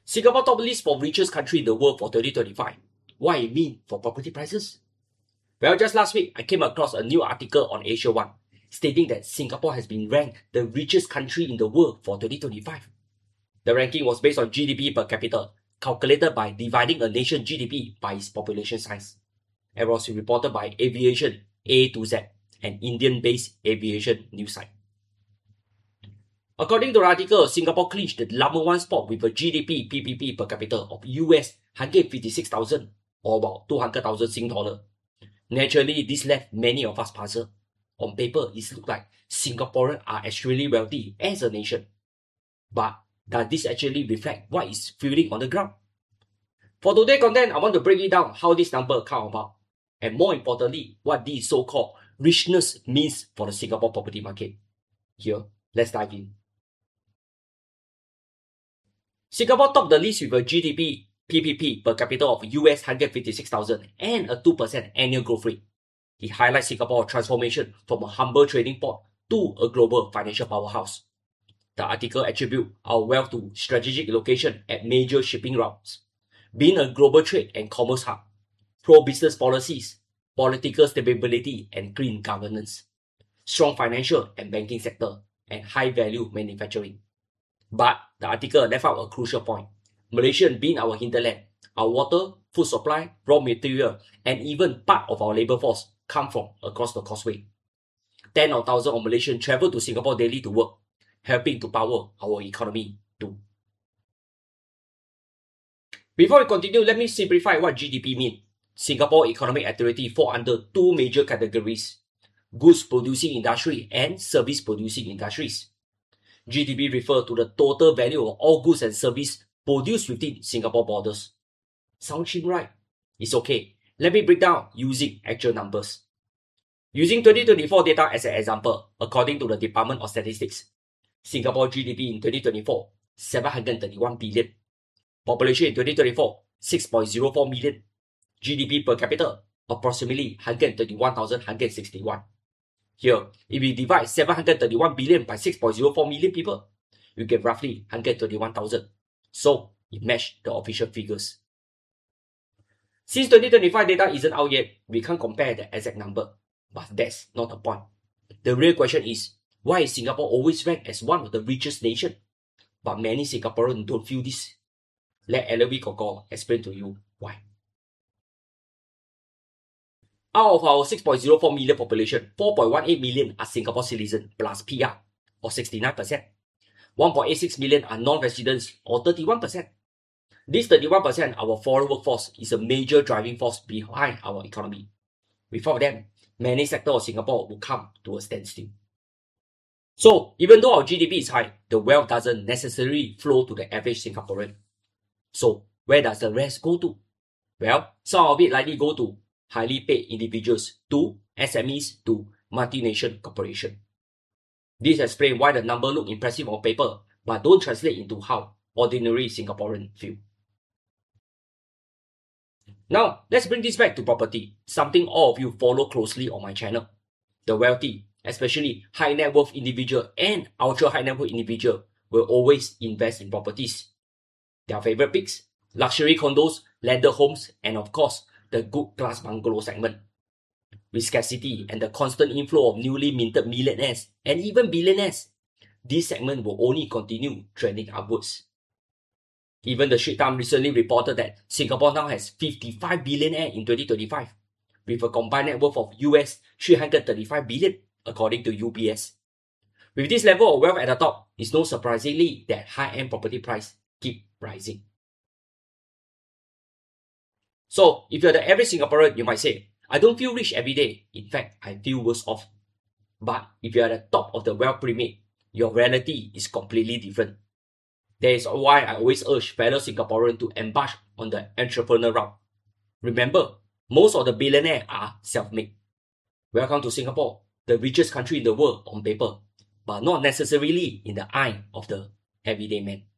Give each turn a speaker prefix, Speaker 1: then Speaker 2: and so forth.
Speaker 1: Singapore top list for richest country in the world for 2025. What it mean for property prices? Well, just last week, I came across a new article on Asia One stating that Singapore has been ranked the richest country in the world for 2025. The ranking was based on GDP per capita, calculated by dividing a nation's GDP by its population size. It was reported by Aviation A to Z, an Indian-based aviation news site. According to the article, Singapore clinched the number one spot with a GDP PPP per capita of US 156,000 or about 200,000 Sing dollar. Naturally, this left many of us puzzled. On paper, it looks like Singaporeans are extremely wealthy as a nation. But does this actually reflect what is feeling on the ground? For today's content, I want to break it down how this number come about, and more importantly, what this so-called richness means for the Singapore property market. Here, let's dive in. Singapore topped the list with a GDP PPP per capita of US 156,000 and a 2% annual growth rate. It highlights Singapore's transformation from a humble trading port to a global financial powerhouse. The article attributes our wealth to strategic location at major shipping routes, being a global trade and commerce hub, pro-business policies, political stability and clean governance, strong financial and banking sector, and high-value manufacturing. But the article left out a crucial point. Malaysia being our hinterland, our water, food supply, raw material, and even part of our labour force come from across the causeway. Tens of thousands of Malaysians travel to Singapore daily to work, helping to power our economy too. Before we continue, let me simplify what GDP means. Singapore economic activity fall under two major categories: goods producing industry and service producing industries. GDP refers to the total value of all goods and services produced within Singapore borders. Sound cheap, right? It's okay. Let me break down using actual numbers. Using 2024 data as an example, according to the Department of Statistics, Singapore GDP in 2024, 731 billion. Population in 2024, 6.04 million. GDP per capita, approximately 131,161. Here, if we divide 731 billion by 6.04 million people, you get roughly 121,000. So, it matches the official figures. Since 2025 data isn't out yet, we can't compare the exact number. But that's not the point. The real question is, why is Singapore always ranked as one of the richest nations? But many Singaporeans don't feel this. Let LV Koko explain to you why. Out of our 6.04 million population, 4.18 million are Singapore citizens plus PR, or 69%. 1.86 million are non-residents, or 31%. This 31%, our foreign workforce, is a major driving force behind our economy. Without them, many sectors of Singapore will come to a standstill. So, even though our GDP is high, the wealth doesn't necessarily flow to the average Singaporean. So, where does the rest go to? Well, some of it likely go to highly paid individuals, to SMEs, to multinational corporations. This explains why the number look impressive on paper, but don't translate into how ordinary Singaporeans feel. Now, let's bring this back to property, something all of you follow closely on my channel. The wealthy, especially high net worth individual and ultra high net worth individual, will always invest in properties. Their favorite picks: luxury condos, landed homes, and of course, the good class bungalow segment. With scarcity and the constant inflow of newly minted millionaires and even billionaires, this segment will only continue trending upwards. Even the Straits Times recently reported that Singapore now has 55 billionaires in 2025, with a combined net worth of US 335 billion, according to UBS. With this level of wealth at the top, it's no surprisingly that high-end property prices keep rising. So, if you're the average Singaporean, you might say, I don't feel rich every day. In fact, I feel worse off. But if you're at the top of the wealth pyramid, your reality is completely different. That is why I always urge fellow Singaporeans to embark on the entrepreneur route. Remember, most of the billionaires are self-made. Welcome to Singapore, the richest country in the world on paper, but not necessarily in the eye of the everyday man.